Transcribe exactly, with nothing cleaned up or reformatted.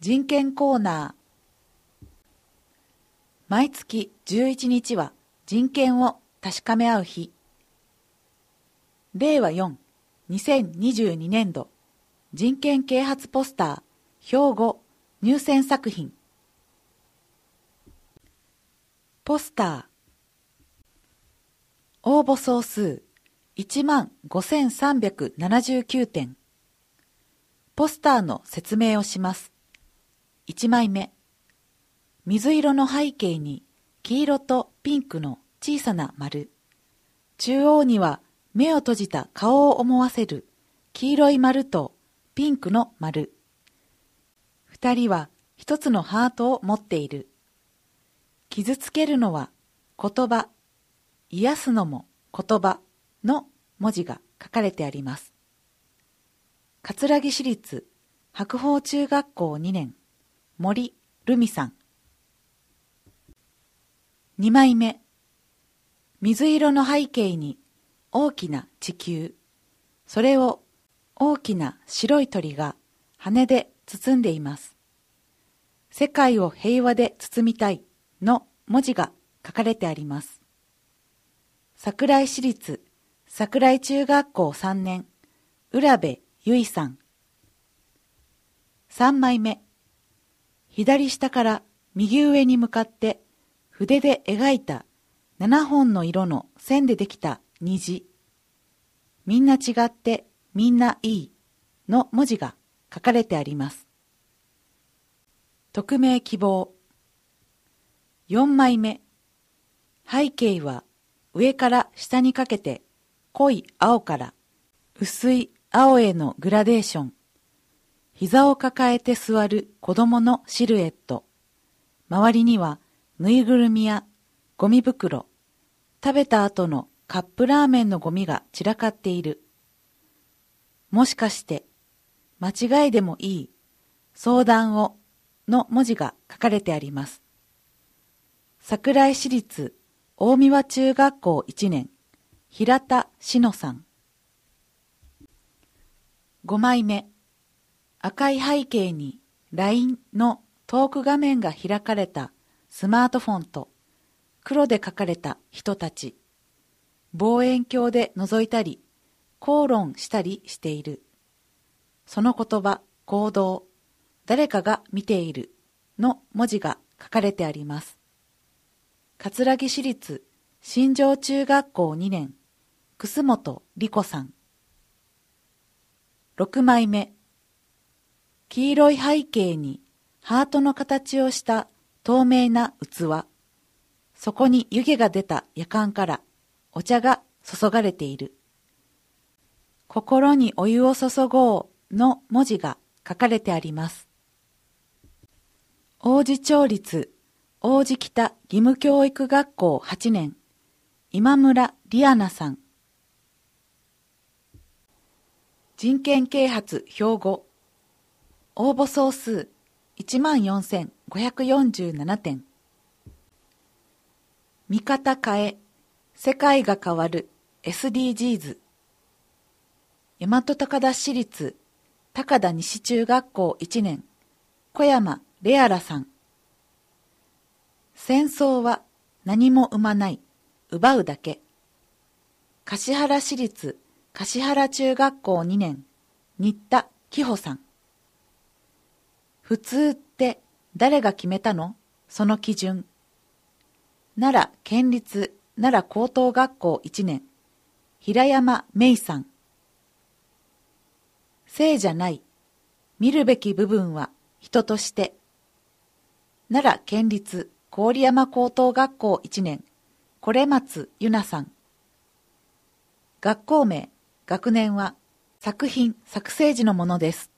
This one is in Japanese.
人権コーナー。毎月じゅういちにちは人権を確かめ合う日。れいわよん、にせんにじゅうにねんど人権啓発ポスター標語入選作品。ポスター応募総数いちまんごせんさんびゃくななじゅうきゅうてん。ポスターの説明をします。いちまいめ、水色の背景に黄色とピンクの小さな丸。中央には目を閉じた顔を思わせる黄色い丸とピンクの丸。二人は一つのハートを持っている。傷つけるのは言葉、癒すのも言葉の文字が書かれてあります。葛城市立白鳳中学校にねん、森るみさん。にまいめ、水色の背景に大きな地球、それを大きな白い鳥が羽で包んでいます。世界を平和で包みたいの文字が書かれてあります。桜井市立桜井中学校さんねん、浦部ゆいさん。さんまいめ、左下から右上に向かって筆で描いたななほんの色の線でできた虹。みんな違ってみんないいの文字が書かれてあります。匿名希望。よんまいめ、背景は上から下にかけて濃い青から薄い青へのグラデーション。膝を抱えて座る子供のシルエット。周りにはぬいぐるみやゴミ袋、食べた後のカップラーメンのゴミが散らかっている。もしかして間違いでもいい相談をの文字が書かれてあります。桜井市立大三輪中学校いちねん、平田志乃さん。ごまいめ、赤い背景に ライン のトーク画面が開かれたスマートフォンと黒で書かれた人たち。望遠鏡で覗いたり口論したりしている。その言葉、行動、誰かが見ているの文字が書かれてあります。葛城市立新庄中学校にねん、楠本理子さん。ろくまいめ、黄色い背景にハートの形をした透明な器。そこに湯気が出たやかんからお茶が注がれている。心にお湯を注ごうの文字が書かれてあります。王子町立王子北義務教育学校はちねん、今村里アナさん。人権啓発標語。応募総数いちまんよんせんごひゃくよんじゅうななてん。見方変え、世界が変わる エスディージーズ。大和高田市立高田西中学校いちねん、小山レアラさん。戦争は何も生まない、奪うだけ。橿原市立橿原中学校にねん、新田紀穂さん。普通って誰が決めたの？その基準。奈良県立奈良高等学校いちねん、平山芽衣さん。性じゃない、見るべき部分は人として。奈良県立郡山高等学校いちねん、是松ゆなさん。学校名、学年は作品作成時のものです。